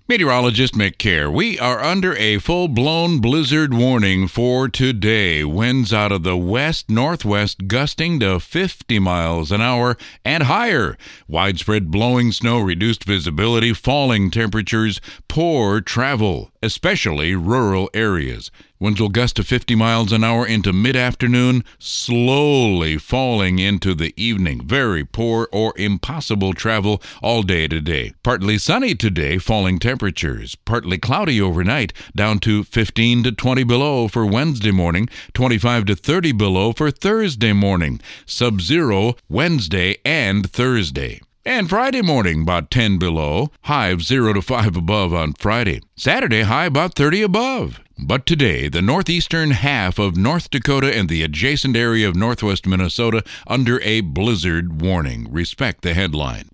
Meteorologist Mick Kerr. We are under a full-blown blizzard warning for today. Winds out of the west-northwest gusting to 50 miles an hour and higher. Widespread blowing snow, reduced visibility, falling temperatures, poor travel, especially rural areas. Winds will gust to 50 miles an hour into mid-afternoon, slowly falling into the evening. Very poor or impossible travel all day today. Partly sunny today, falling temperatures. Partly cloudy overnight, down to 15 to 20 below for Wednesday morning, 25 to 30 below for Thursday morning. Sub-zero Wednesday and Thursday. And Friday morning, about 10 below. High of 0 to 5 above on Friday. Saturday, high about 30 above. But today, the northeastern half of North Dakota and the adjacent area of northwest Minnesota under a blizzard warning. Respect the headline.